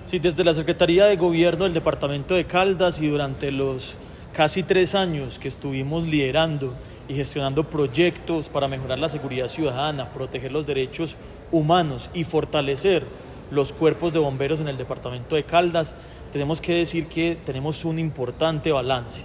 Sí, desde la Secretaría de Gobierno del Departamento de Caldas y durante los casi 3 años que estuvimos liderando y gestionando proyectos para mejorar la seguridad ciudadana, proteger los derechos humanos y fortalecer los cuerpos de bomberos en el Departamento de Caldas, tenemos que decir que tenemos un importante balance.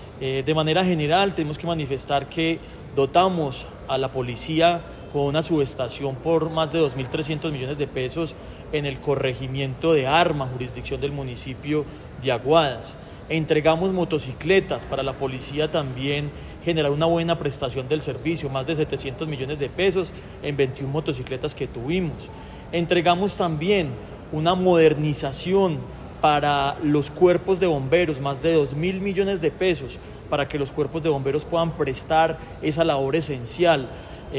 De manera general, tenemos que manifestar que dotamos a la policía con una subestación por más de 2.300 millones de pesos en el corregimiento de Arma, jurisdicción del municipio de Aguadas. Entregamos motocicletas para la policía también generar una buena prestación del servicio, más de 700 millones de pesos en 21 motocicletas que tuvimos. Entregamos también una modernización para los cuerpos de bomberos, más de 2.000 millones de pesos para que los cuerpos de bomberos puedan prestar esa labor esencial.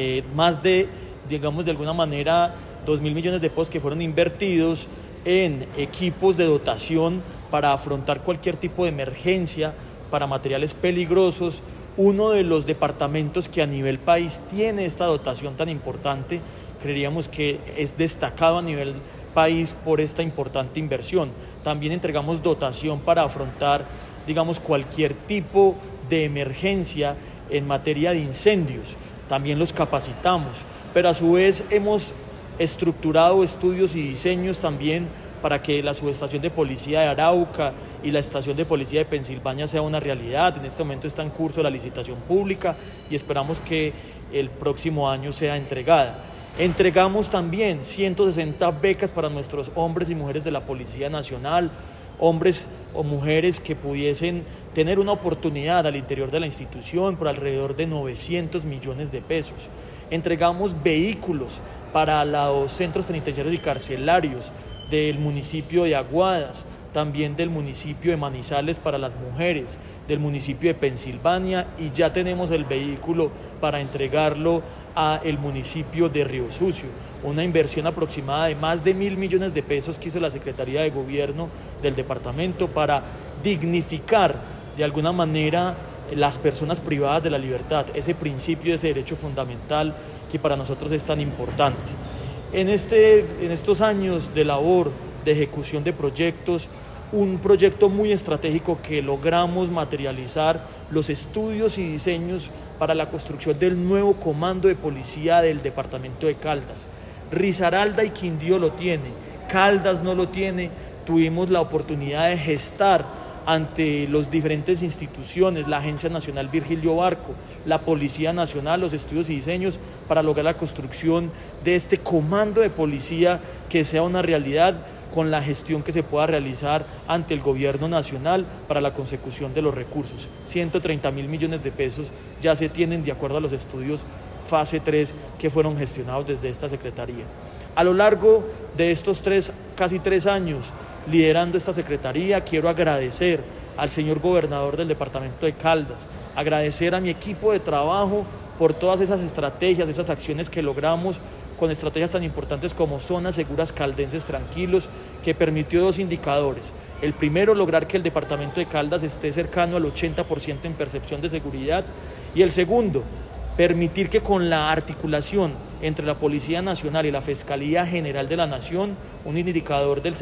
Más de, digamos de alguna manera, 2.000 millones de pesos que fueron invertidos en equipos de dotación para afrontar cualquier tipo de emergencia, para materiales peligrosos. Uno de los departamentos que a nivel país tiene esta dotación tan importante, creeríamos que es destacado a nivel país por esta importante inversión. También entregamos dotación para afrontar, digamos, cualquier tipo de emergencia en materia de incendios. También los capacitamos, pero a su vez hemos estructurado estudios y diseños también para que la subestación de policía de Arauca y la estación de policía de Pensilvania sea una realidad. En este momento está en curso la licitación pública y esperamos que el próximo año sea entregada. Entregamos también 160 becas para nuestros hombres y mujeres de la Policía Nacional, hombres o mujeres que pudiesen tener una oportunidad al interior de la institución por alrededor de 900 millones de pesos. Entregamos vehículos para los centros penitenciarios y carcelarios del municipio de Aguadas, también del municipio de Manizales para las mujeres, del municipio de Pensilvania, y ya tenemos el vehículo para entregarlo a el municipio de Río Sucio. Una inversión aproximada de más de 1.000 millones de pesos que hizo la Secretaría de Gobierno del departamento para dignificar de alguna manera las personas privadas de la libertad, ese principio, ese derecho fundamental que para nosotros es tan importante. En estos años de labor, de ejecución de proyectos, un proyecto muy estratégico que logramos materializar, los estudios y diseños para la construcción del nuevo comando de policía del departamento de Caldas. Risaralda y Quindío lo tiene, Caldas no lo tiene. Tuvimos la oportunidad de gestar ante las diferentes instituciones, la Agencia Nacional Virgilio Barco, la Policía Nacional, los estudios y diseños para lograr la construcción de este comando de policía que sea una realidad con la gestión que se pueda realizar ante el gobierno nacional para la consecución de los recursos. 130.000 millones de pesos ya se tienen de acuerdo a los estudios fase 3 que fueron gestionados desde esta Secretaría. A lo largo de estos casi 3 años liderando esta Secretaría, quiero agradecer al señor gobernador del departamento de Caldas, agradecer a mi equipo de trabajo por todas esas estrategias, esas acciones que logramos con estrategias tan importantes como Zonas Seguras Caldenses Tranquilos, que permitió 2 indicadores. El primero, lograr que el departamento de Caldas esté cercano al 80% en percepción de seguridad, y el segundo, permitir que con la articulación entre la Policía Nacional y la Fiscalía General de la Nación, un indicador del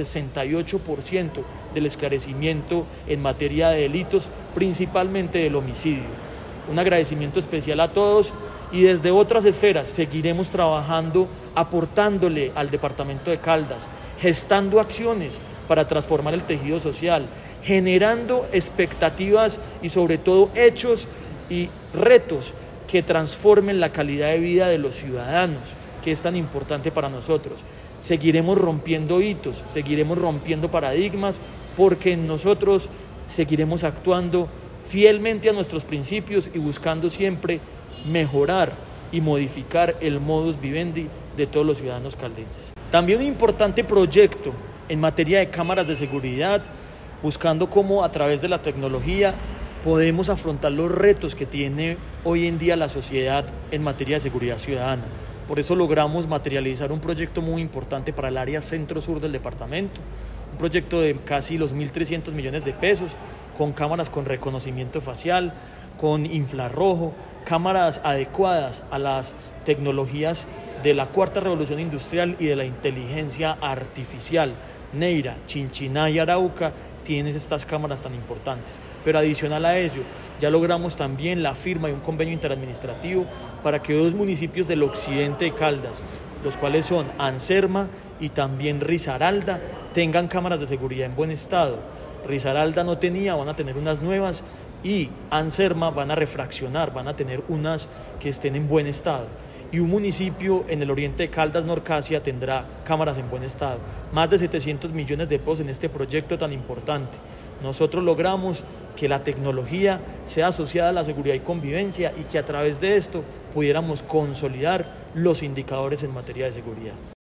68% del esclarecimiento en materia de delitos, principalmente del homicidio. Un agradecimiento especial a todos, y desde otras esferas seguiremos trabajando, aportándole al departamento de Caldas, gestando acciones para transformar el tejido social, generando expectativas y sobre todo hechos y retos que transformen la calidad de vida de los ciudadanos, que es tan importante para nosotros. Seguiremos rompiendo hitos, seguiremos rompiendo paradigmas, porque nosotros seguiremos actuando fielmente a nuestros principios y buscando siempre mejorar y modificar el modus vivendi de todos los ciudadanos caldenses. También un importante proyecto en materia de cámaras de seguridad, buscando cómo a través de la tecnología podemos afrontar los retos que tiene hoy en día la sociedad en materia de seguridad ciudadana. Por eso logramos materializar un proyecto muy importante para el área centro-sur del departamento, un proyecto de casi los 1.300 millones de pesos, con cámaras con reconocimiento facial, con infrarrojo, cámaras adecuadas a las tecnologías de la cuarta revolución industrial y de la inteligencia artificial. Neira, Chinchiná y Arauca tienen estas cámaras tan importantes. Pero adicional a ello, ya logramos también la firma de un convenio interadministrativo para que 2 municipios del occidente de Caldas, los cuales son Anserma y también Risaralda, tengan cámaras de seguridad en buen estado. Risaralda no tenía, van a tener unas nuevas, y Anserma van a refraccionar, van a tener unas que estén en buen estado. Y un municipio en el oriente de Caldas, Norcasia, tendrá cámaras en buen estado. Más de 700 millones de pesos en este proyecto tan importante. Nosotros logramos que la tecnología sea asociada a la seguridad y convivencia y que a través de esto pudiéramos consolidar los indicadores en materia de seguridad.